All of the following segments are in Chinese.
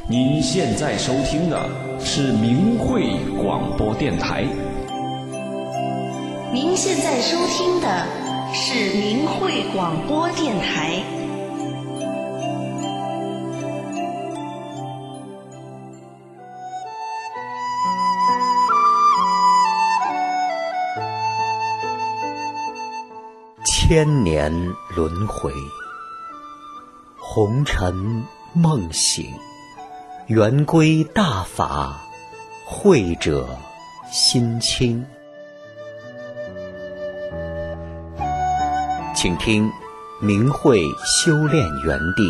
您现在收听的是明慧广播电台。 您现在收听的是明慧广播电台。 千年轮回，红尘梦醒，圆归大法，慧者心清。请听明慧修炼园地。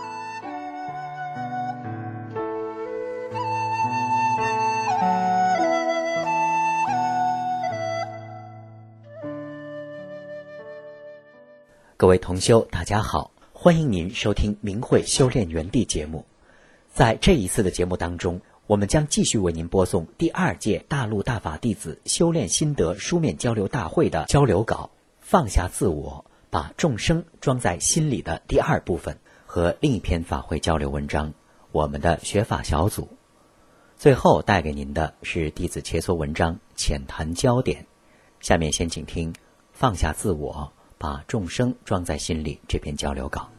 各位同修，大家好，欢迎您收听明慧修炼园地节目。在这一次的节目当中，我们将继续为您播送第2届大陆大法弟子修炼心得书面交流大会的交流稿，放下自我，把众生装在心里的第2部分和另一篇法会交流文章，我们的学法小组。最后带给您的是弟子切磋文章浅谈焦点。下面先请听放下自我，把众生装在心里这篇交流稿。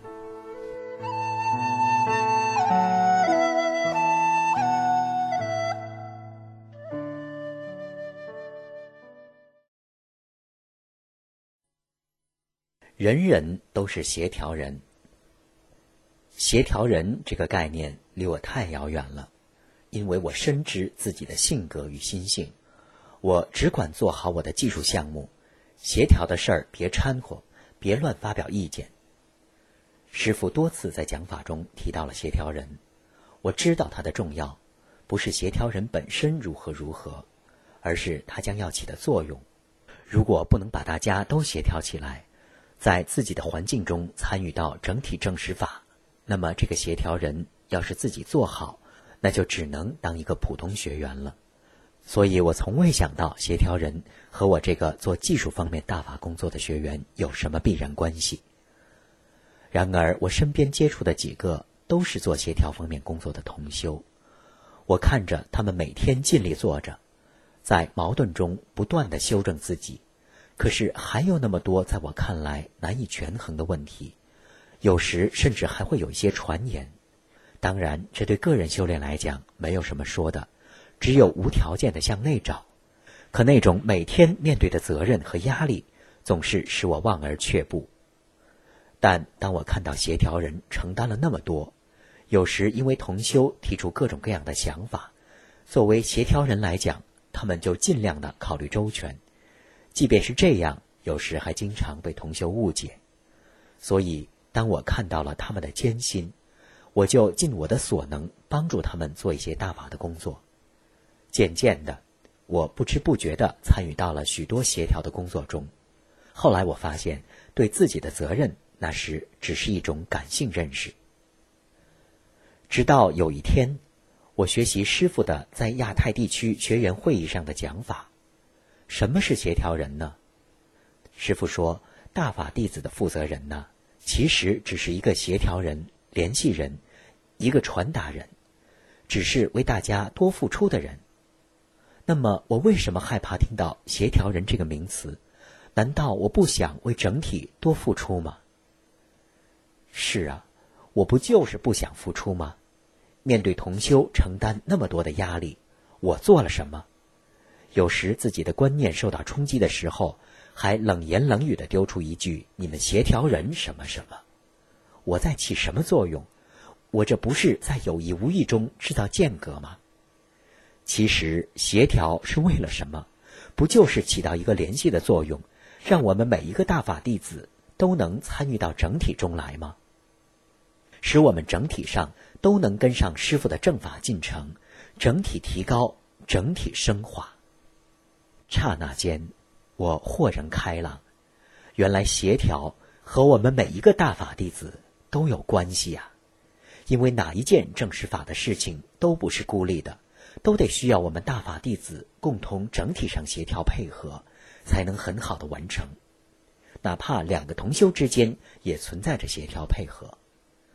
人人都是协调人。协调人这个概念离我太遥远了，因为我深知自己的性格与心性，我只管做好我的技术项目，协调的事儿别掺和，别乱发表意见。师父多次在讲法中提到了协调人，我知道它的重要，不是协调人本身如何，而是它将要起的作用。如果不能把大家都协调起来，在自己的环境中参与到整体证实法，那么这个协调人要是自己做好，那就只能当一个普通学员了。所以我从未想到协调人和我这个做技术方面大法工作的学员有什么必然关系。然而我身边接触的几个都是做协调方面工作的同修，我看着他们每天尽力做着，在矛盾中不断地修正自己，可是还有那么多在我看来难以权衡的问题，有时甚至还会有一些传言。当然这对个人修炼来讲没有什么说的，只有无条件的向内找，可那种每天面对的责任和压力总是使我望而却步。但当我看到协调人承担了那么多，有时因为同修提出各种各样的想法，作为协调人来讲，他们就尽量的考虑周全，即便是这样，有时还经常被同修误解。所以当我看到了他们的艰辛，我就尽我的所能帮助他们做一些大法的工作。渐渐的，我不知不觉地参与到了许多协调的工作中。后来我发现，对自己的责任那时只是一种感性认识。直到有一天，我学习师父的在亚太地区学员会议上的讲法。什么是协调人呢？师父说，大法弟子的负责人呢，其实只是一个协调人、联系人，一个传达人，只是为大家多付出的人。那么我为什么害怕听到协调人这个名词？难道我不想为整体多付出吗？是啊，我不就是不想付出吗？面对同修承担那么多的压力，我做了什么？有时自己的观念受到冲击的时候，还冷言冷语地丢出一句，你们协调人什么什么。我在起什么作用？我这不是在有意无意中制造间隔吗？其实协调是为了什么？不就是起到一个联系的作用，让我们每一个大法弟子都能参与到整体中来吗？使我们整体上都能跟上师父的正法进程，整体提高，整体升华。刹那间，我豁然开朗，原来协调和我们每一个大法弟子都有关系呀。因为哪一件正实法的事情都不是孤立的，都得需要我们大法弟子共同整体上协调配合，才能很好的完成。哪怕2个同修之间也存在着协调配合。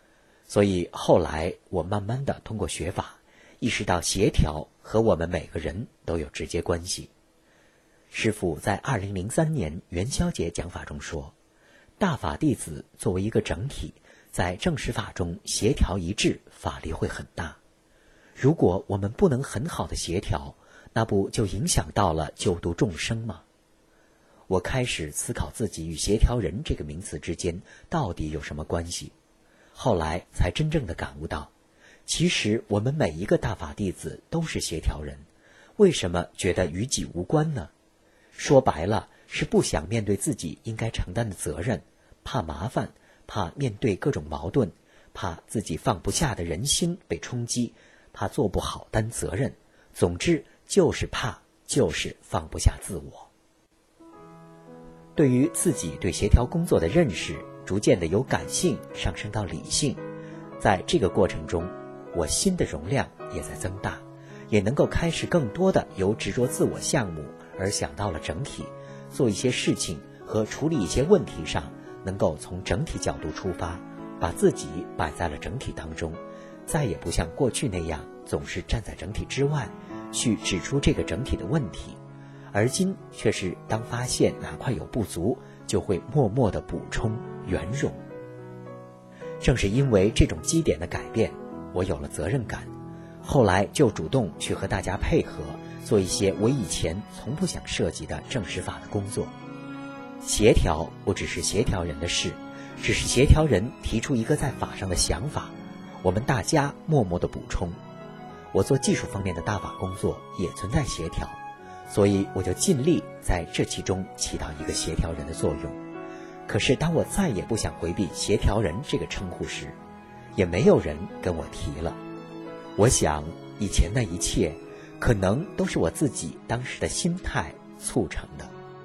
所以后来我慢慢的通过学法，意识到协调和我们每个人都有直接关系。师父在2003年元宵节讲法中说，大法弟子作为一个整体，在正实法中协调一致，法力会很大。如果我们不能很好的协调，那不就影响到了救度众生吗？我开始思考自己与协调人这个名词之间到底有什么关系，后来才真正的感悟到，其实我们每一个大法弟子都是协调人，为什么觉得与己无关呢？说白了，是不想面对自己应该承担的责任，怕麻烦，怕面对各种矛盾，怕自己放不下的人心被冲击，怕做不好担责任，总之就是怕，就是放不下自我。对于自己对协调工作的认识，逐渐的由感性上升到理性，在这个过程中，我心的容量也在增大，也能够开始更多的由执着自我项目而想到了整体，做一些事情和处理一些问题上，能够从整体角度出发，把自己摆在了整体当中，再也不像过去那样总是站在整体之外，去指出这个整体的问题，而今却是当发现哪块有不足，就会默默地补充圆融。正是因为这种基点的改变，我有了责任感，后来就主动去和大家配合，做一些我以前从不想涉及的正实法的工作。协调不只是协调人的事，只是协调人提出一个在法上的想法，我们大家默默的补充。我做技术方面的大法工作也存在协调，所以我就尽力在这其中起到一个协调人的作用。可是当我再也不想回避协调人这个称呼时，也没有人跟我提了。我想以前那一切可能都是我自己当时的心态促成的。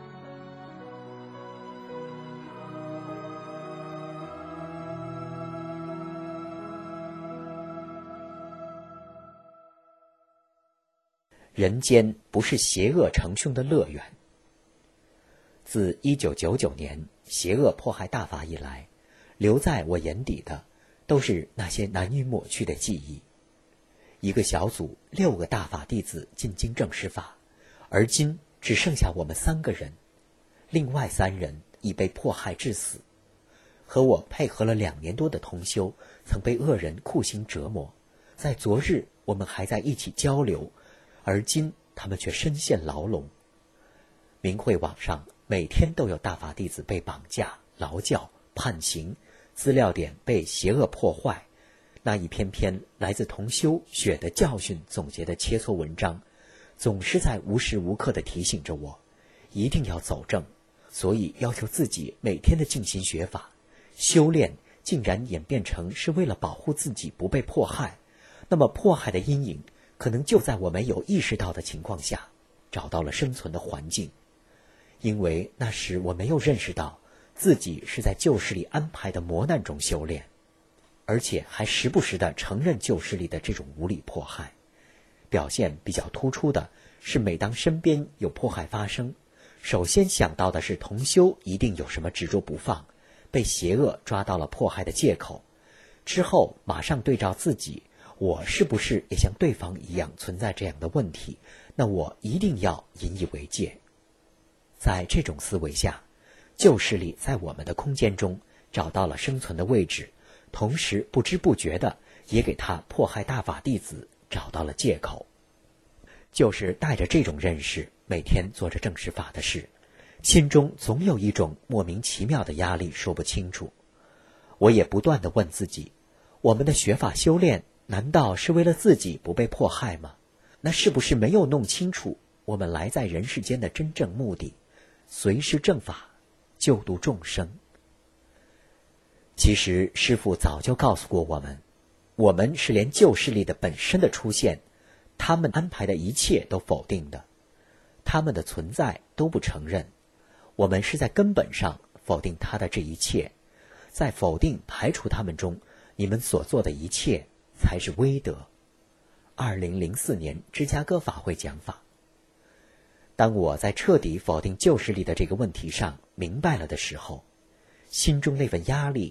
人间不是邪恶成凶的乐园。自1999年邪恶迫害大法以来，留在我眼底的都是那些难以抹去的记忆。一个小组6个大法弟子进京正实法，而今只剩下我们3个人，另外3人已被迫害致死。和我配合了2年多的同修曾被恶人酷刑折磨，在昨日我们还在一起交流，而今他们却身陷牢笼。明慧网上每天都有大法弟子被绑架、劳教、判刑，资料点被邪恶破坏。那一篇篇来自同修血的教训总结的切磋文章，总是在无时无刻地提醒着我，一定要走正。所以要求自己每天的静心学法，修炼竟然演变成是为了保护自己不被迫害。那么迫害的阴影可能就在我没有意识到的情况下找到了生存的环境。因为那时我没有认识到自己是在旧势力安排的磨难中修炼，而且还时不时地承认旧势力的这种无理迫害。表现比较突出的是，每当身边有迫害发生，首先想到的是同修一定有什么执着不放，被邪恶抓到了迫害的借口，之后马上对照自己，我是不是也像对方一样存在这样的问题，那我一定要引以为戒。在这种思维下，旧势力在我们的空间中找到了生存的位置，同时不知不觉的也给他迫害大法弟子找到了借口。就是带着这种认识，每天做着正实法的事，心中总有一种莫名其妙的压力说不清楚。我也不断地问自己，我们的学法修炼难道是为了自己不被迫害吗？那是不是没有弄清楚我们来在人世间的真正目的，随师正法，救度众生？其实师父早就告诉过我们，我们是连旧势力的本身的出现，他们安排的一切都否定的，他们的存在都不承认。我们是在根本上否定他的这一切，在否定排除他们中，你们所做的一切才是威德。2004年芝加哥法会讲法。当我在彻底否定旧势力的这个问题上明白了的时候，心中那份压力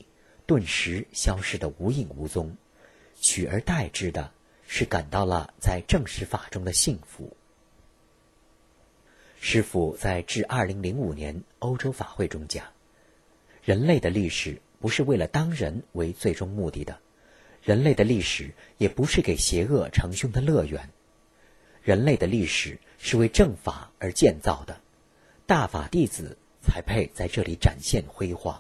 顿时消失得无影无踪，取而代之的是感到了在正实法中的幸福。师父在致2005年欧洲法会中讲，人类的历史不是为了当人为最终目的的，人类的历史也不是给邪恶成凶的乐园，人类的历史是为正法而建造的，大法弟子才配在这里展现辉煌。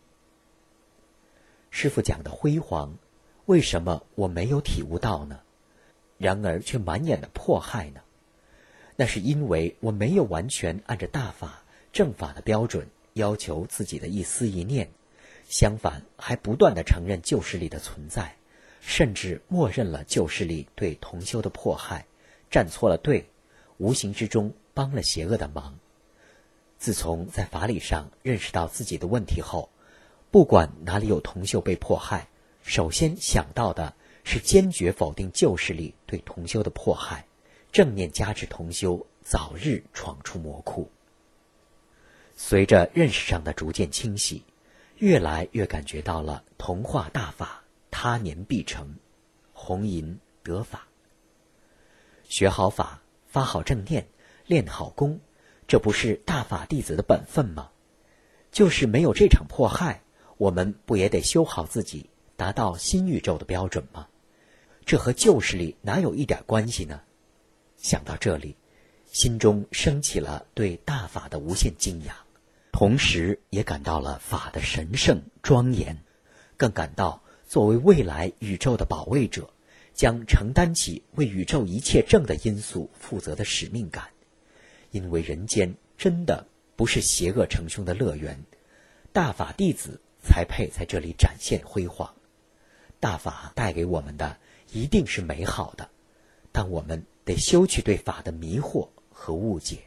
师父讲的辉煌，为什么我没有体悟到呢？然而却满眼的迫害呢？那是因为我没有完全按照大法正法的标准要求自己的一思一念，相反还不断地承认旧势力的存在，甚至默认了旧势力对同修的迫害，站错了队，无形之中帮了邪恶的忙。自从在法理上认识到自己的问题后，不管哪里有同修被迫害，首先想到的是坚决否定旧势力对同修的迫害，正念加持同修早日闯出魔窟。随着认识上的逐渐清晰，越来越感觉到了同化大法，他年必成，弘淫得法。学好法，发好正念，练好功，这不是大法弟子的本分吗？就是没有这场迫害，我们不也得修好自己，达到新宇宙的标准吗？这和旧势力哪有一点关系呢？想到这里，心中升起了对大法的无限敬仰，同时也感到了法的神圣庄严，更感到作为未来宇宙的保卫者，将承担起为宇宙一切正的因素负责的使命感。因为人间真的不是邪恶成凶的乐园，大法弟子才配在这里展现辉煌。大法带给我们的一定是美好的，但我们得修去对法的迷惑和误解。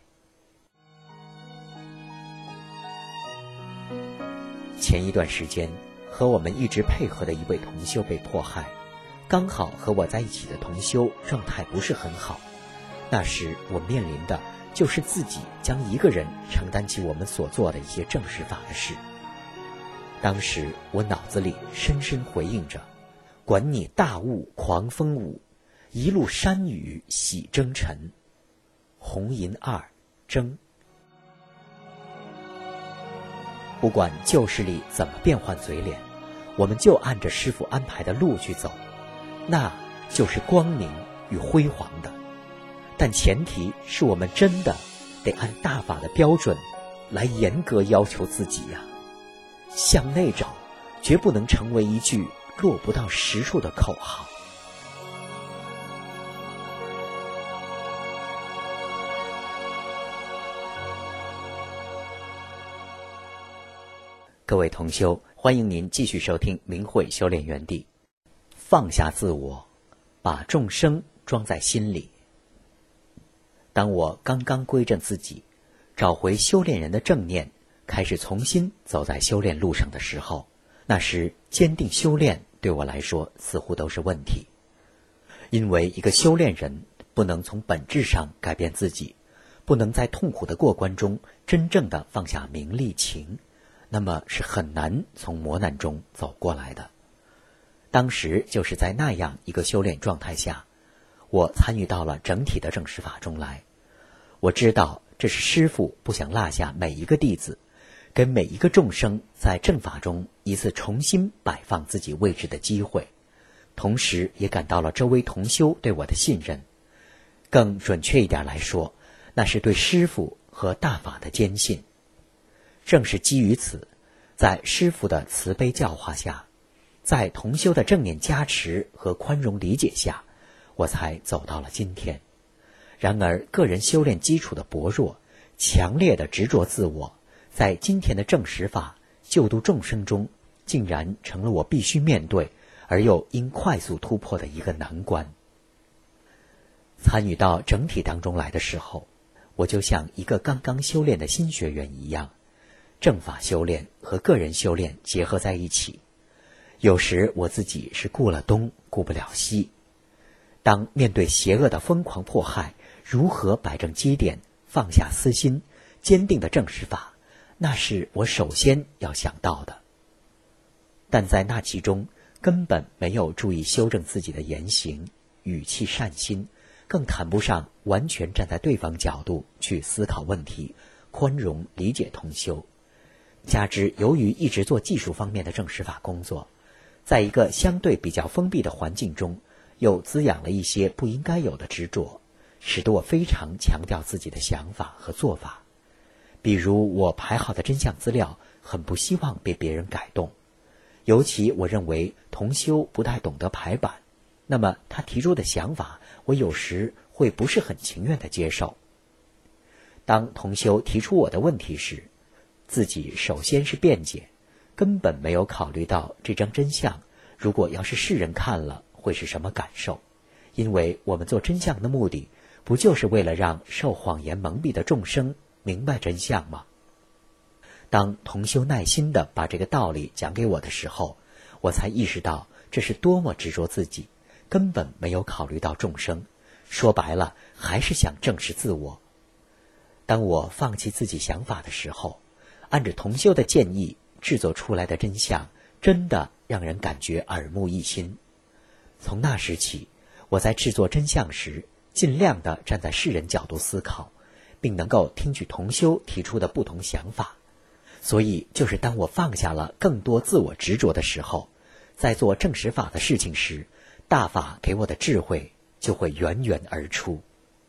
前一段时间，和我们一直配合的一位同修被迫害，刚好和我在一起的同修状态不是很好。那时我面临的就是自己将一个人承担起我们所做的一些正实法的事。当时我脑子里深深回应着，管你大雾狂风舞，一路山雨洗征尘，红银二征。不管旧势力怎么变换嘴脸，我们就按着师父安排的路去走，那就是光明与辉煌的。但前提是我们真的得按大法的标准来严格要求自己呀。向内找，绝不能成为一句落不到实处的口号。各位同修，欢迎您继续收听明慧修炼园地。放下自我，把众生装在心里。当我刚刚归正自己，找回修炼人的正念，开始重新走在修炼路上的时候，那时坚定修炼对我来说似乎都是问题。因为一个修炼人不能从本质上改变自己，不能在痛苦的过关中真正的放下名利情，那么是很难从磨难中走过来的。当时就是在那样一个修炼状态下，我参与到了整体的正实法中来。我知道这是师父不想落下每一个弟子，给每一个众生在正法中一次重新摆放自己位置的机会，同时也感到了周围同修对我的信任。更准确一点来说，那是对师父和大法的坚信。正是基于此，在师父的慈悲教化下，在同修的正念加持和宽容理解下，我才走到了今天。然而个人修炼基础的薄弱，强烈的执着自我，在今天的正实法救度众生中，竟然成了我必须面对而又应快速突破的一个难关。参与到整体当中来的时候，我就像一个刚刚修炼的新学员一样，正法修炼和个人修炼结合在一起。有时我自己是顾了东顾不了西，当面对邪恶的疯狂迫害，如何摆正基点，放下私心，坚定的正实法，那是我首先要想到的。 但在那其中根本没有注意修正自己的言行，语气善心，更谈不上完全站在对方角度去思考问题，宽容理解同修。加之由于一直做技术方面的证实法工作，在一个相对比较封闭的环境中，又滋养了一些不应该有的执着，使得我非常强调自己的想法和做法。比如我排好的真相资料很不希望被别人改动，尤其我认为同修不太懂得排版，那么他提出的想法我有时会不是很情愿地接受。当同修提出我的问题时，自己首先是辩解，根本没有考虑到这张真相如果要是世人看了会是什么感受，因为我们做真相的目的不就是为了让受谎言蒙蔽的众生明白真相吗？当同修耐心地把这个道理讲给我的时候，我才意识到这是多么执着自己，根本没有考虑到众生，说白了还是想证实自我。当我放弃自己想法的时候，按着同修的建议制作出来的真相真的让人感觉耳目一新。从那时起，我在制作真相时尽量地站在世人角度思考，并能够听取同修提出的不同想法。所以就是当我放下了更多自我执着的时候，在做证实法的事情时，大法给我的智慧就会源源而出。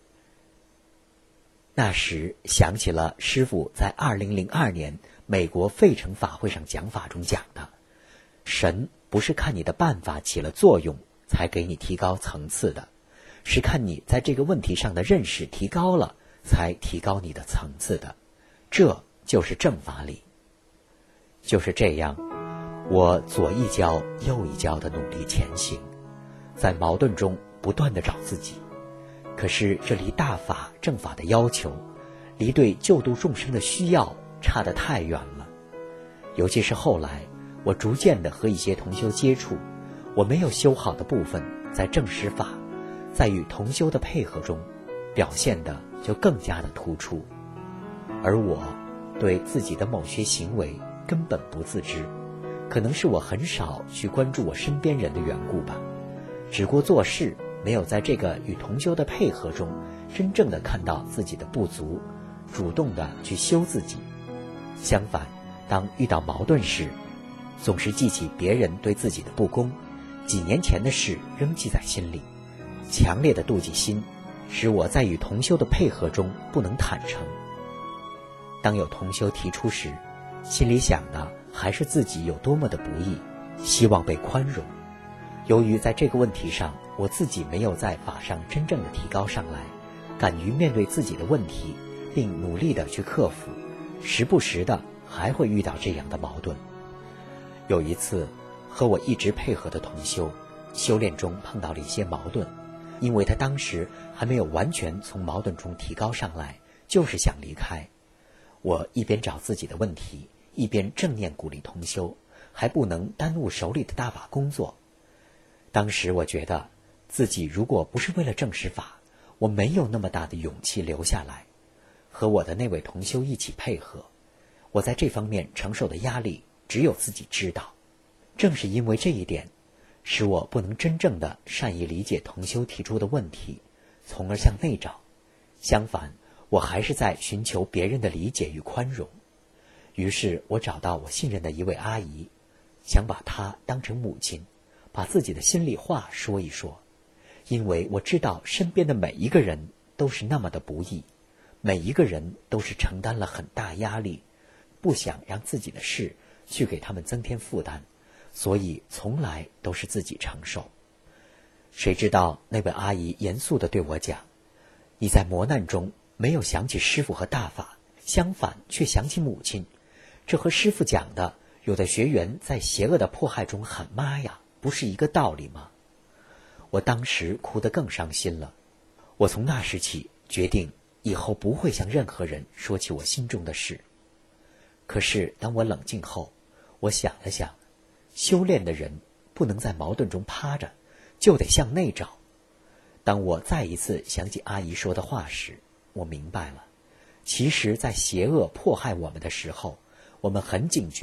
那时想起了师父在2002年美国费城法会上讲法中讲的，神不是看你的办法起了作用才给你提高层次的，是看你在这个问题上的认识提高了才提高你的层次的，这就是正法理。就是这样，我左一跤右一跤的努力前行，在矛盾中不断地找自己。可是这离大法正法的要求，离对救度众生的需要差得太远了。尤其是后来我逐渐地和一些同修接触，我没有修好的部分在证实法，在与同修的配合中表现得就更加的突出。而我对自己的某些行为根本不自知，可能是我很少去关注我身边人的缘故吧，只顾做事，没有在这个与同修的配合中真正的看到自己的不足，主动的去修自己。相反，当遇到矛盾时，总是记起别人对自己的不公，几年前的事仍记在心里，强烈的妒忌心使我在与同修的配合中不能坦诚。当有同修提出时，心里想的还是自己有多么的不易，希望被宽容。由于在这个问题上我自己没有在法上真正的提高上来，敢于面对自己的问题，并努力的去克服，时不时的还会遇到这样的矛盾。有一次和我一直配合的同修，修炼中碰到了一些矛盾，因为他当时还没有完全从矛盾中提高上来，就是想离开。我一边找自己的问题，一边正念鼓励同修，还不能耽误手里的大法工作。当时我觉得自己如果不是为了证实法，我没有那么大的勇气留下来和我的那位同修一起配合，我在这方面承受的压力只有自己知道。正是因为这一点，使我不能真正的善于理解同修提出的问题，从而向内找。相反，我还是在寻求别人的理解与宽容。于是我找到我信任的一位阿姨，想把她当成母亲，把自己的心里话说一说。因为我知道身边的每一个人都是那么的不易，每一个人都是承担了很大压力，不想让自己的事去给他们增添负担，所以从来都是自己承受。谁知道那位阿姨严肃地对我讲，你在磨难中没有想起师父和大法，相反却想起母亲，这和师父讲的有的学员在邪恶的迫害中喊妈呀，不是一个道理吗？我当时哭得更伤心了。我从那时起决定以后不会向任何人说起我心中的事。可是当我冷静后，我想了想，修炼的人不能在矛盾中趴着，就得向内找。当我再一次想起阿姨说的话时，我明白了，其实在邪恶迫害我们的时候，我们很警觉，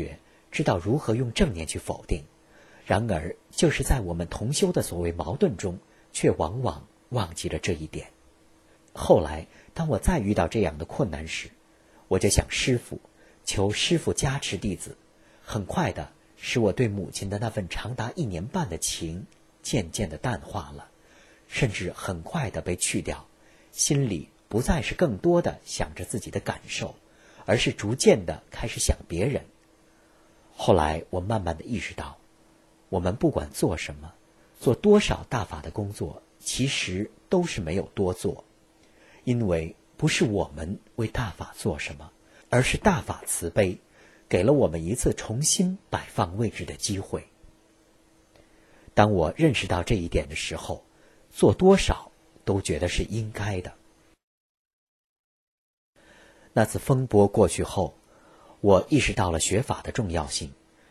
知道如何用正念去否定，然而就是在我们同修的所谓矛盾中，却往往忘记了这一点。后来当我再遇到这样的困难时，我就想师父，求师父加持弟子。很快的使我对母亲的那份长达1年半的情渐渐的淡化了，甚至很快的被去掉，心里不再是更多的想着自己的感受，而是逐渐的开始想别人。后来我慢慢的意识到，我们不管做什么，做多少大法的工作，其实都是没有多做，因为不是我们为大法做什么，而是大法慈悲给了我们一次重新摆放位置的机会。当我认识到这一点的时候，做多少都觉得是应该的。那次风波过去后，我意识到了学法的重要性。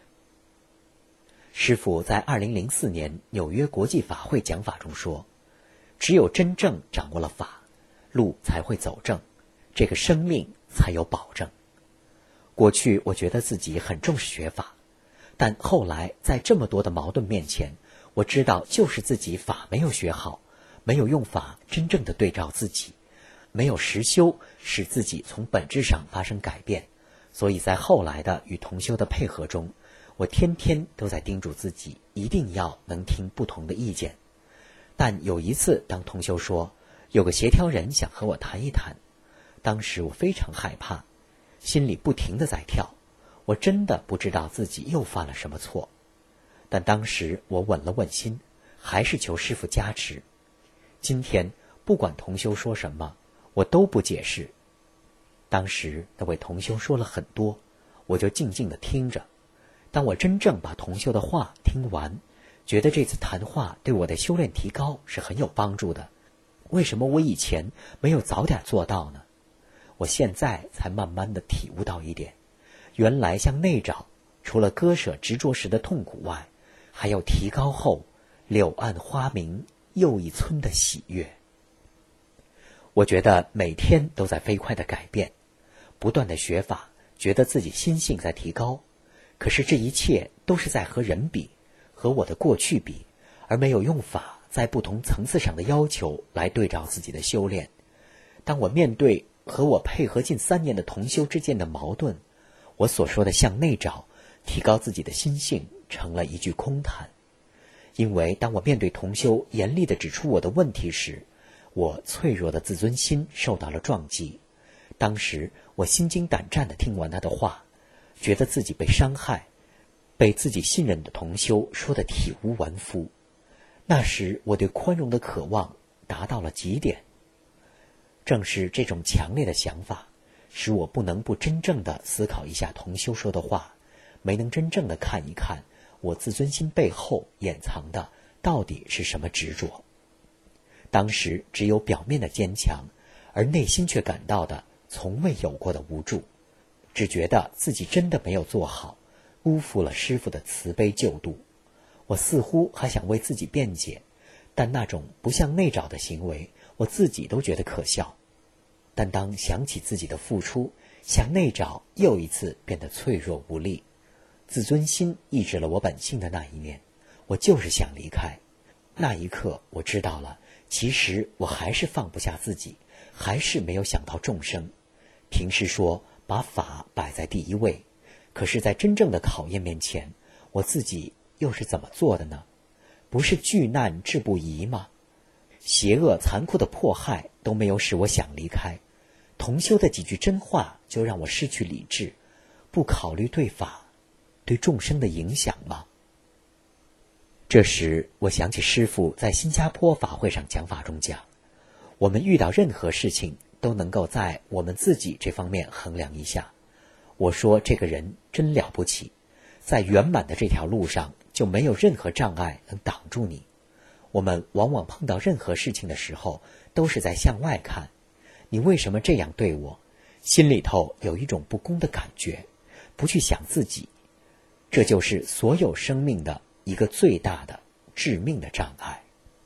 师父在2004年纽约国际法会讲法中说，只有真正掌握了法，路才会走正，这个生命才有保证。过去我觉得自己很重视学法，但后来在这么多的矛盾面前，我知道就是自己法没有学好，没有用法真正的对照自己，没有实修使自己从本质上发生改变。所以在后来的与同修的配合中，我天天都在叮嘱自己一定要能听不同的意见。但有一次当同修说有个协调人想和我谈一谈，当时我非常害怕，心里不停地在跳，我真的不知道自己又犯了什么错。但当时我稳了稳心，还是求师父加持。今天不管同修说什么，我都不解释。当时那位同修说了很多，我就静静地听着。当我真正把同修的话听完，觉得这次谈话对我的修炼提高是很有帮助的。为什么我以前没有早点做到呢？我现在才慢慢地体悟到一点，原来向内找，除了割舍执着时的痛苦外，还有提高后柳暗花明又一村的喜悦。我觉得每天都在飞快地改变，不断地学法，觉得自己心性在提高。可是这一切都是在和人比，和我的过去比，而没有用法在不同层次上的要求来对照自己的修炼。当我面对和我配合近3年的同修之间的矛盾，我所说的向内找，提高自己的心性，成了一句空谈。因为当我面对同修严厉地指出我的问题时，我脆弱的自尊心受到了撞击。当时我心惊胆战地听完他的话，觉得自己被伤害，被自己信任的同修说得体无完肤。那时我对宽容的渴望达到了极点。正是这种强烈的想法，使我不能不真正地思考一下同修说的话，没能真正地看一看我自尊心背后掩藏的到底是什么执着。当时只有表面的坚强，而内心却感到的从未有过的无助，只觉得自己真的没有做好，辜负了师父的慈悲救度。我似乎还想为自己辩解，但那种不向内找的行为，我自己都觉得可笑。但当想起自己的付出，向内找又一次变得脆弱无力。自尊心抑制了我本性的那一面，我就是想离开。那一刻我知道了，其实我还是放不下自己，还是没有想到众生。平时说把法摆在第一位，可是在真正的考验面前，我自己又是怎么做的呢？不是巨难志不移吗？邪恶残酷的迫害都没有使我想离开，同修的几句真话就让我失去理智，不考虑对法对众生的影响吗？这时我想起师父在新加坡法会上讲法中讲，我们遇到任何事情都能够在我们自己这方面衡量一下。我说这个人真了不起，在圆满的这条路上就没有任何障碍能挡住你。我们往往碰到任何事情的时候，都是在向外看，你为什么这样对我？心里头有一种不公的感觉，不去想自己，这就是所有生命的一个最大的致命的障碍。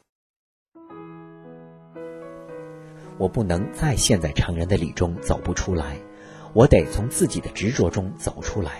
我不能再陷在常人的理中走不出来，我得从自己的执着中走出来，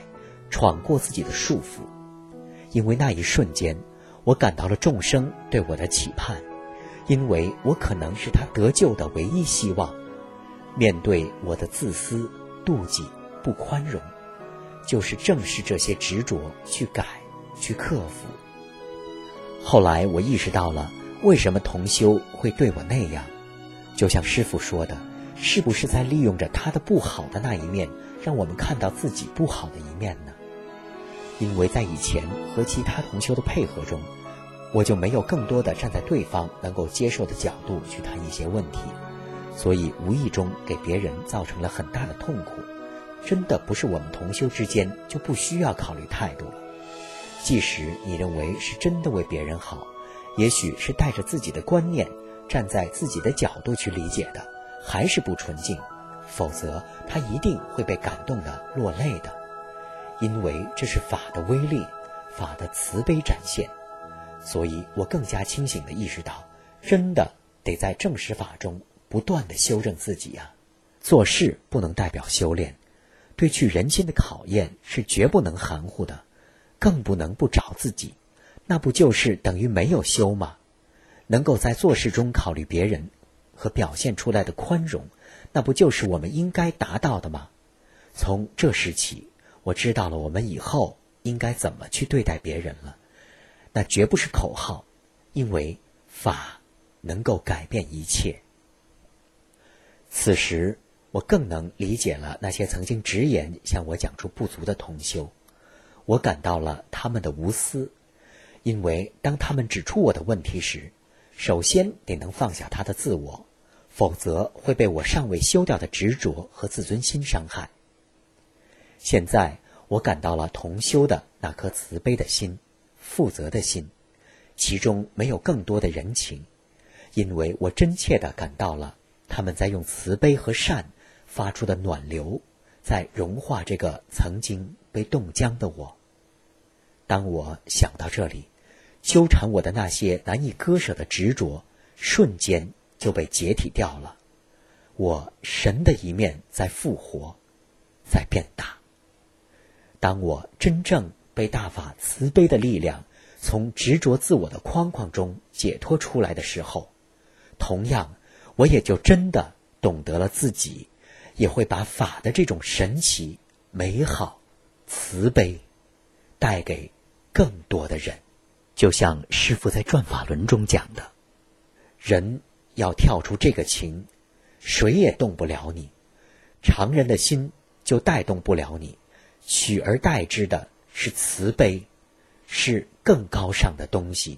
闯过自己的束缚。因为那一瞬间，我感到了众生对我的期盼，因为我可能是他得救的唯一希望。面对我的自私、妒忌、不宽容，就是正视这些执着，去改，去克服。后来我意识到了，为什么同修会对我那样，就像师父说的，是不是在利用着他的不好的那一面，让我们看到自己不好的一面呢？因为在以前和其他同修的配合中，我就没有更多的站在对方能够接受的角度去谈一些问题，所以无意中给别人造成了很大的痛苦。真的不是我们同修之间就不需要考虑态度了。即使你认为是真的为别人好，也许是带着自己的观念，站在自己的角度去理解的，还是不纯净，否则他一定会被感动的落泪的。因为这是法的威力，法的慈悲展现。所以我更加清醒地意识到，真的得在正实法中不断地修正自己啊。做事不能代表修炼，对去人心的考验是绝不能含糊的，更不能不找自己，那不就是等于没有修吗？能够在做事中考虑别人和表现出来的宽容，那不就是我们应该达到的吗？从这时起，我知道了我们以后应该怎么去对待别人了。那绝不是口号，因为法能够改变一切。此时我更能理解了那些曾经直言向我讲出不足的同修，我感到了他们的无私。因为当他们指出我的问题时，首先得能放下他的自我，否则会被我尚未修掉的执着和自尊心伤害。现在我感到了同修的那颗慈悲的心，负责的心，其中没有更多的人情，因为我真切地感到了他们在用慈悲和善发出的暖流，在融化这个曾经被冻僵的我。当我想到这里，纠缠我的那些难以割舍的执着，瞬间就被解体掉了。我神的一面在复活，在变大。当我真正被大法慈悲的力量从执着自我的框框中解脱出来的时候，同样我也就真的懂得了自己也会把法的这种神奇、美好、慈悲带给更多的人。就像师父在转法轮中讲的，人要跳出这个情，谁也动不了你，常人的心就带动不了你，取而代之的是慈悲，是更高尚的东西。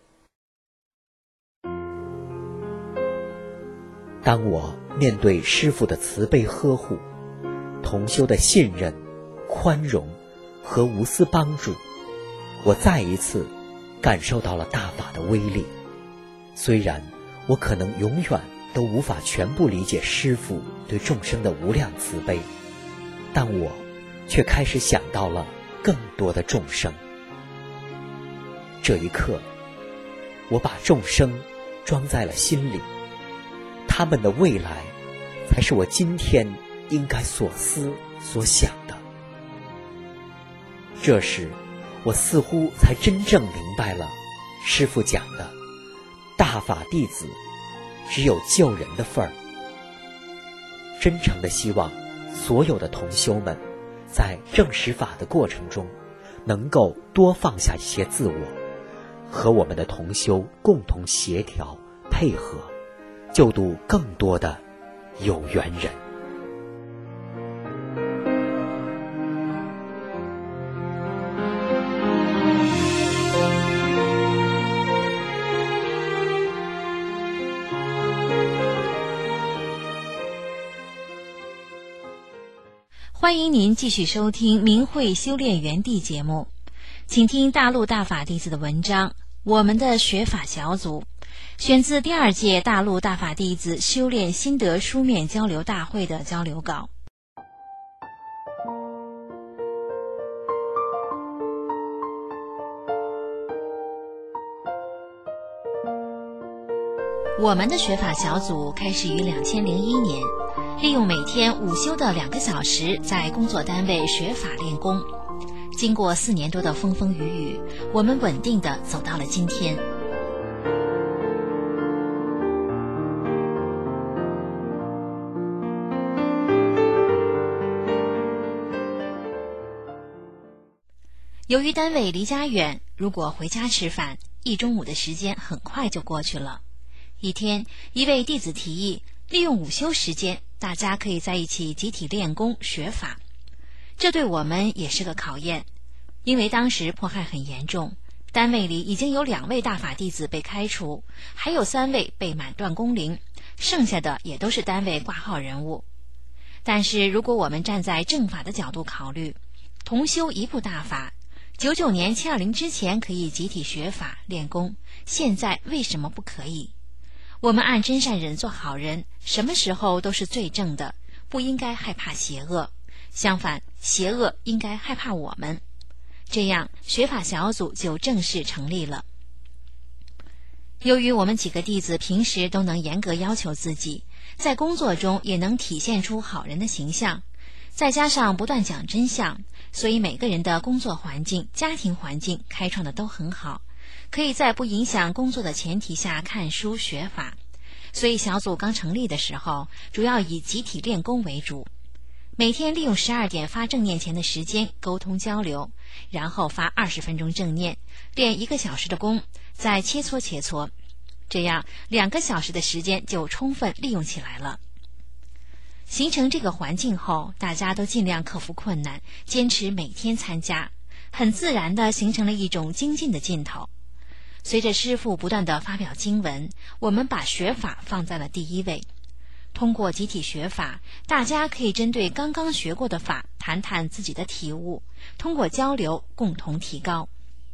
当我面对师父的慈悲呵护，同修的信任、宽容和无私帮助，我再一次感受到了大法的威力。虽然我可能永远都无法全部理解师父对众生的无量慈悲，但我却开始想到了更多的众生。这一刻，我把众生装在了心里，他们的未来才是我今天应该所思所想的。这时我似乎才真正明白了师父讲的大法弟子只有救人的份儿。真诚的希望所有的同修们在证实法的过程中能够多放下一些自我，和我们的同修共同协调配合，救度更多的有缘人。 欢迎您继续收听明慧修炼园地节目，请听大陆大法弟子的文章《我们的学法小组》，选自第2届大陆大法弟子修炼心得书面交流大会的交流稿。我们的学法小组开始于2001年，利用每天午休的2个小时在工作单位学法练功。 经过4年多的风风雨雨，我们稳定地走到了今天。由于单位离家远，如果回家吃饭，一中午的时间很快就过去了。一天，一位弟子提议，利用午休时间，大家可以在一起集体练功学法。这对我们也是个考验，因为当时迫害很严重，单位里已经有2位大法弟子被开除，还有3位被满断工龄，剩下的也都是单位挂号人物。但是如果我们站在正法的角度考虑，同修一部大法，99年720之前可以集体学法练功，现在为什么不可以？我们按真善忍做好人，什么时候都是最正的，不应该害怕邪恶，相反，邪恶应该害怕我们。这样学法小组就正式成立了。由于我们几个弟子平时都能严格要求自己，在工作中也能体现出好人的形象，再加上不断讲真相，所以每个人的工作环境、家庭环境开创的都很好，可以在不影响工作的前提下看书学法。所以小组刚成立的时候，主要以集体练功为主，每天利用12点发正念前的时间沟通交流，然后发20分钟正念，练1个小时的功，再切磋切磋，这样2个小时的时间就充分利用起来了。形成这个环境后，大家都尽量克服困难，坚持每天参加，很自然地形成了一种精进的劲头。随着师父不断地发表经文，我们把学法放在了第1位。通过集体学法，大家可以针对刚刚学过的法谈谈自己的体悟，通过交流共同提高。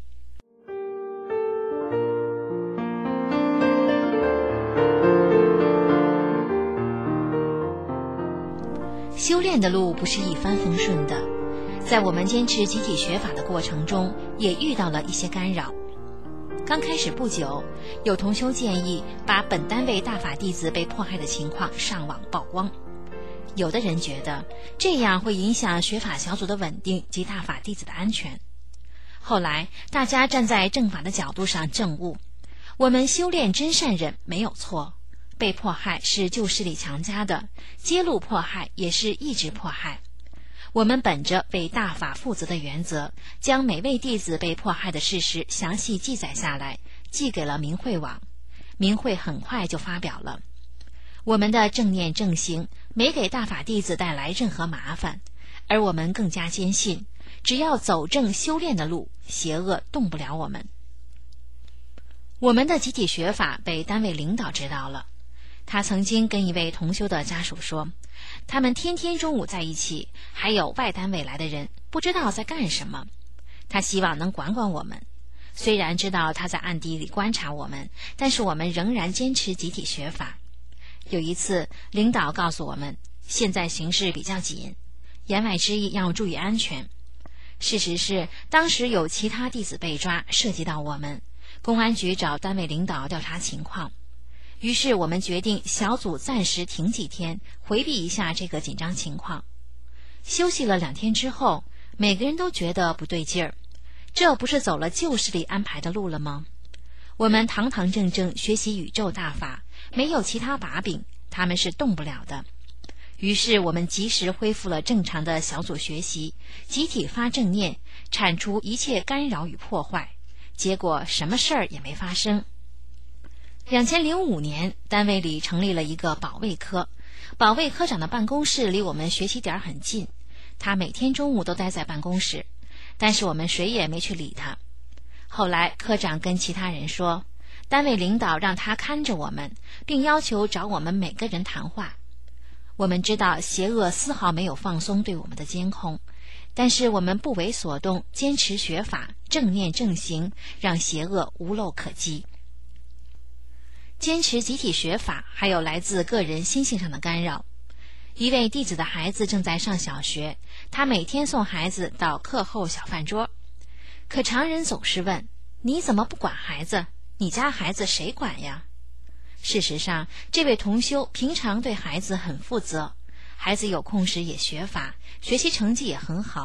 修炼的路不是一帆风顺的，在我们坚持集体学法的过程中，也遇到了一些干扰。刚开始不久，有同修建议把本单位大法弟子被迫害的情况上网曝光。有的人觉得这样会影响学法小组的稳定及大法弟子的安全。后来大家站在正法的角度上证悟，我们修炼真善忍没有错，被迫害是旧势力强加的，揭露迫害也是抑制迫害。我们本着为大法负责的原则，将每位弟子被迫害的事实详细记载下来，寄给了明慧网。明慧很快就发表了。我们的正念正行没给大法弟子带来任何麻烦，而我们更加坚信，只要走正修炼的路，邪恶动不了我们。我们的集体学法被单位领导知道了，他曾经跟一位同修的家属说，他们天天中午在一起，还有外单位来的人，不知道在干什么。他希望能管管我们，虽然知道他在暗地里观察我们，但是我们仍然坚持集体学法。有一次，领导告诉我们，现在形势比较紧，言外之意要注意安全。事实是，当时有其他弟子被抓，涉及到我们，公安局找单位领导调查情况。于是我们决定小组暂时停几天，回避一下这个紧张情况。休息了2天之后，每个人都觉得不对劲儿，这不是走了旧势力安排的路了吗？我们堂堂正正学习宇宙大法，没有其他把柄，他们是动不了的。于是我们及时恢复了正常的小组学习，集体发正念，铲除一切干扰与破坏，结果什么事儿也没发生。2005年，单位里成立了一个保卫科，保卫科长的办公室离我们学习点很近，他每天中午都待在办公室，但是我们谁也没去理他。后来科长跟其他人说，单位领导让他看着我们，并要求找我们每个人谈话。我们知道邪恶丝毫没有放松对我们的监控，但是我们不为所动，坚持学法，正念正行，让邪恶无漏可击。坚持集体学法还有来自个人心性上的干扰。一位弟子的孩子正在上小学，他每天送孩子到课后小饭桌，可常人总是问，你怎么不管孩子？你家孩子谁管呀？事实上，这位同修平常对孩子很负责，孩子有空时也学法，学习成绩也很好，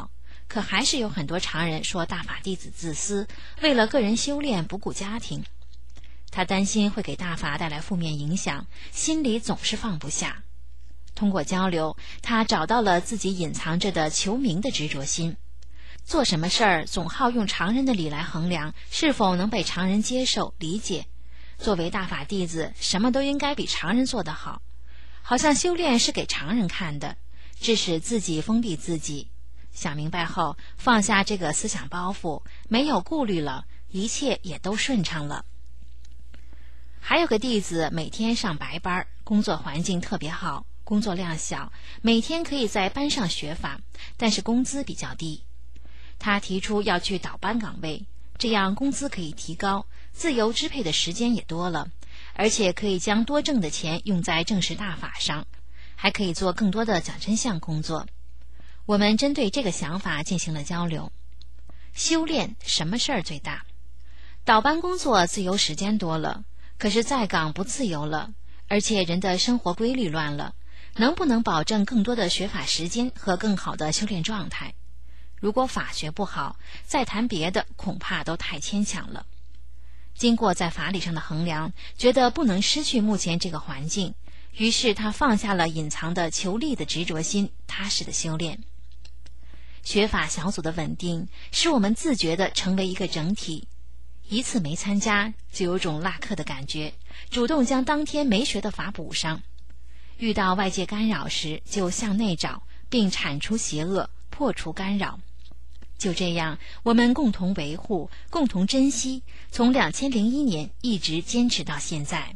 可还是有很多常人说大法弟子自私，为了个人修炼不顾家庭。他担心会给大法带来负面影响，心里总是放不下。通过交流，他找到了自己隐藏着的求名的执着心。做什么事儿总好用常人的理来衡量，是否能被常人接受理解。作为大法弟子，什么都应该比常人做得好，好像修炼是给常人看的，致使自己封闭自己。想明白后，放下这个思想包袱，没有顾虑了，一切也都顺畅了。还有个弟子每天上白班，工作环境特别好，工作量小，每天可以在班上学法，但是工资比较低。他提出要去倒班岗位，这样工资可以提高，自由支配的时间也多了，而且可以将多挣的钱用在正式大法上，还可以做更多的讲真相工作。我们针对这个想法进行了交流。修炼什么事儿最大？倒班工作自由时间多了，可是在岗不自由了，而且人的生活规律乱了，能不能保证更多的学法时间和更好的修炼状态？如果法学不好，再谈别的恐怕都太牵强了。经过在法理上的衡量，觉得不能失去目前这个环境，于是他放下了隐藏的求利的执着心，踏实的修炼。学法小组的稳定，使我们自觉地成为一个整体。一次没参加，就有种落课的感觉，主动将当天没学的法补上。遇到外界干扰时，就向内找，并铲除邪恶，破除干扰。就这样，我们共同维护，共同珍惜，从2001年一直坚持到现在。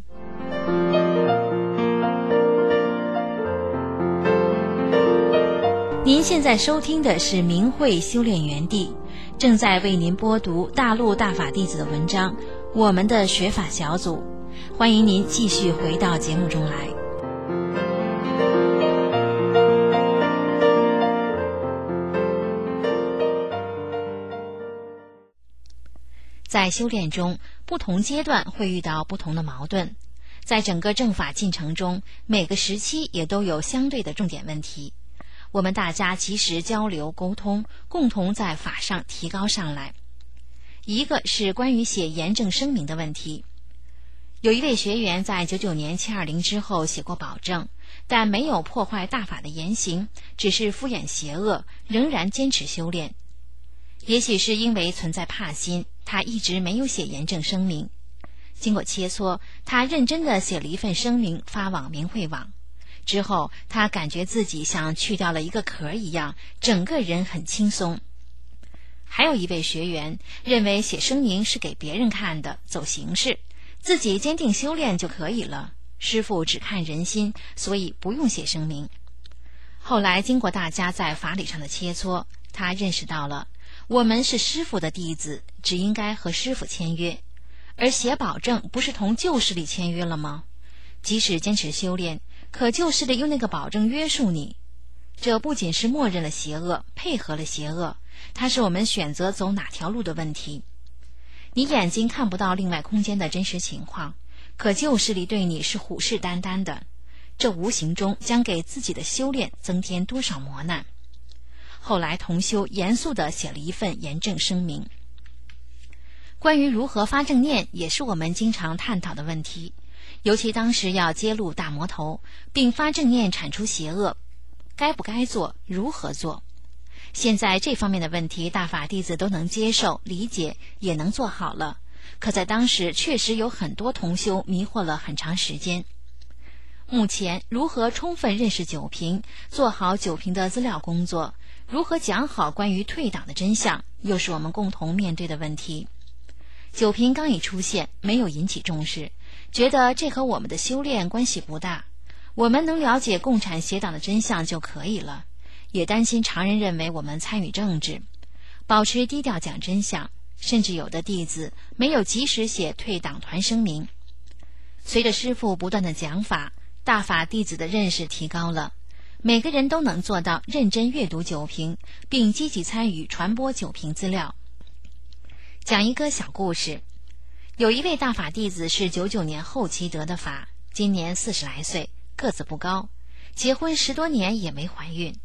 您现在收听的是明慧修炼园地，正在为您播读大陆大法弟子的文章《我们的学法小组》，欢迎您继续回到节目中来。在修炼中，不同阶段会遇到不同的矛盾，在整个正法进程中，每个时期也都有相对的重点问题。我们大家及时交流沟通，共同在法上提高上来。一个是关于写严正声明的问题。有一位学员在99年720之后写过保证，但没有破坏大法的言行，只是敷衍邪恶，仍然坚持修炼。也许是因为存在怕心，他一直没有写严正声明。经过切磋，他认真地写了一份声明发往明慧网。之后，他感觉自己像去掉了一个壳一样，整个人很轻松。还有一位学员认为写声明是给别人看的，走形式，自己坚定修炼就可以了。师父只看人心，所以不用写声明。后来经过大家在法理上的切磋，他认识到了，我们是师父的弟子，只应该和师父签约，而写保证不是同旧势力签约了吗？即使坚持修炼，可旧势力用那个保证约束你，这不仅是默认了邪恶，配合了邪恶，它是我们选择走哪条路的问题。你眼睛看不到另外空间的真实情况，可旧势力对你是虎视眈眈的，这无形中将给自己的修炼增添多少磨难。后来同修严肃地写了一份严正声明。关于如何发正念，也是我们经常探讨的问题，尤其当时要揭露大魔头，并发正念铲除邪恶，该不该做，如何做？现在这方面的问题，大法弟子都能接受、理解，也能做好了。可在当时，确实有很多同修迷惑了很长时间。目前，如何充分认识九品，做好九品的资料工作，如何讲好关于退党的真相，又是我们共同面对的问题。九品刚一出现，没有引起重视，觉得这和我们的修炼关系不大，我们能了解共产邪党的真相就可以了，也担心常人认为我们参与政治，保持低调讲真相，甚至有的弟子没有及时写退党团声明。随着师父不断的讲法，大法弟子的认识提高了，每个人都能做到认真阅读九评，并积极参与传播九评资料。讲一个小故事，有一位大法弟子是99年后期得的法，今年40来岁，个子不高，结婚10多年也没怀孕。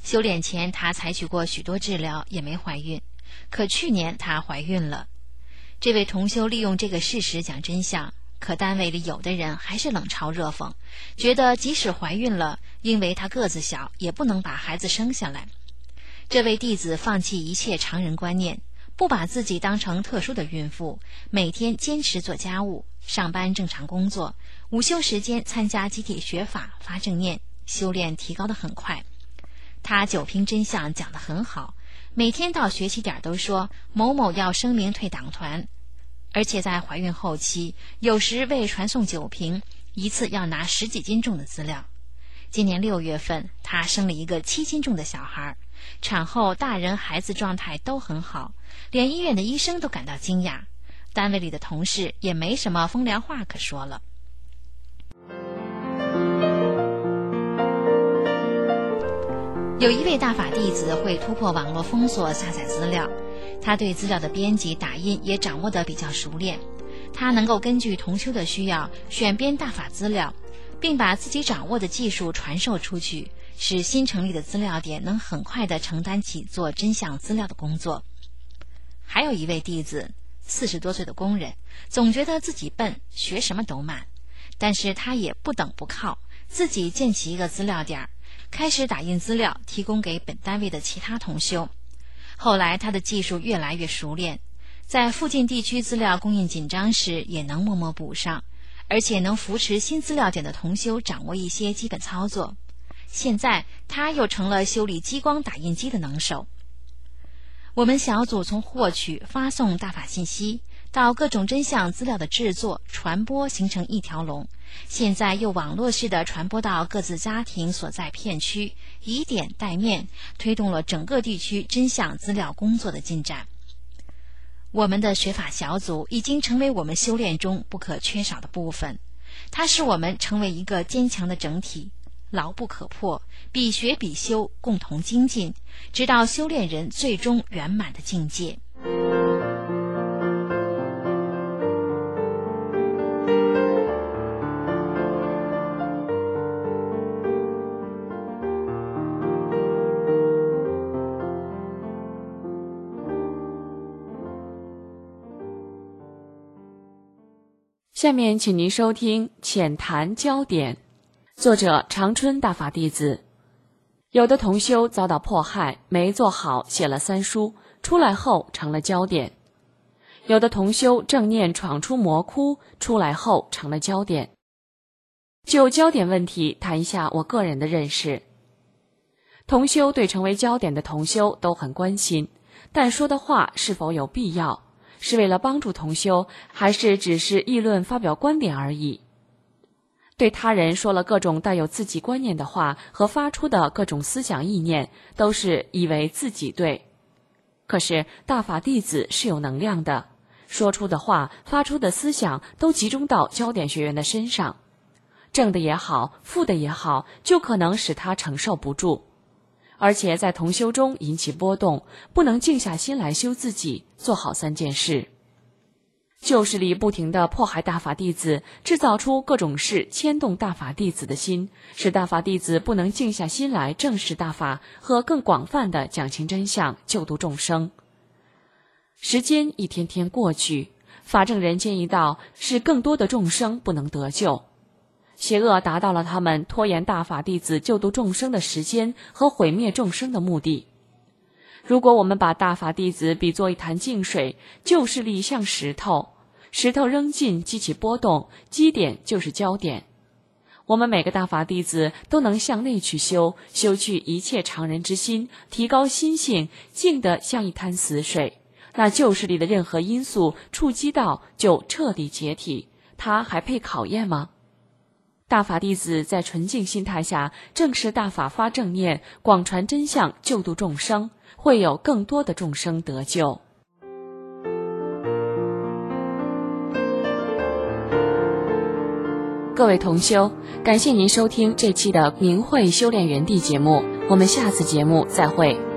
修炼前她采取过许多治疗，也没怀孕，可去年她怀孕了。这位同修利用这个事实讲真相，可单位里有的人还是冷嘲热讽，觉得即使怀孕了，因为她个子小，也不能把孩子生下来。这位弟子放弃一切常人观念，不把自己当成特殊的孕妇，每天坚持做家务，上班正常工作，午休时间参加集体学法发正念，修炼提高得很快。他九评真相讲得很好，每天到学习点都说某某要声明退党团，而且在怀孕后期，有时为传送九评，一次要拿10几斤重的资料。今年6月份，她生了一个7斤重的小孩，产后大人孩子状态都很好，连医院的医生都感到惊讶，单位里的同事也没什么风凉话可说了。有一位大法弟子会突破网络封锁下载资料，他对资料的编辑打印也掌握得比较熟练，他能够根据同修的需要选编大法资料，并把自己掌握的技术传授出去，使新成立的资料点能很快地承担起做真相资料的工作。还有一位弟子，40多岁的工人，总觉得自己笨，学什么都慢，但是他也不等不靠，自己建起一个资料点，开始打印资料提供给本单位的其他同修。后来他的技术越来越熟练，在附近地区资料供应紧张时也能默默补上，而且能扶持新资料点的同修掌握一些基本操作。现在他又成了修理激光打印机的能手。我们小组从获取、发送大法信息到各种真相资料的制作、传播形成一条龙，现在又网络式的传播到各自家庭所在片区，以点带面，推动了整个地区真相资料工作的进展。我们的学法小组已经成为我们修炼中不可缺少的部分，它使我们成为一个坚强的整体，牢不可破，必学必修，共同精进，直到修炼人最终圆满的境界。 下面请您收听浅谈焦点，作者长春大法弟子。有的同修遭到迫害，没做好，写了3书，出来后成了焦点。有的同修正念闯出魔窟，出来后成了焦点。就焦点问题谈一下我个人的认识。同修对成为焦点的同修都很关心，但说的话是否有必要？是为了帮助同修，还是只是议论发表观点而已？对他人说了各种带有自己观念的话和发出的各种思想意念，都是以为自己对。可是大法弟子是有能量的，说出的话、发出的思想都集中到焦点学员的身上，正的也好，负的也好，就可能使他承受不住。而且在同修中引起波动，不能静下心来修自己，做好3件事。就是力不停地迫害大法弟子，制造出各种事牵动大法弟子的心，使大法弟子不能静下心来正视大法和更广泛的讲清真相，救度众生。时间一天天过去，法正人间一道，使更多的众生不能得救。邪恶达到了他们拖延大法弟子救度众生的时间和毁灭众生的目的。如果我们把大法弟子比作一潭静水，旧势力像石头，石头扔进激起波动，基点就是焦点。我们每个大法弟子都能向内去修，修去一切常人之心，提高心性，静得像一滩死水。那旧势力的任何因素触及到，就彻底解体，它还配考验吗？大法弟子在纯净心态下正视大法，发正念，广传真相，救度众生，会有更多的众生得救。各位同修，感谢您收听这期的明慧修炼园地节目，我们下次节目再会。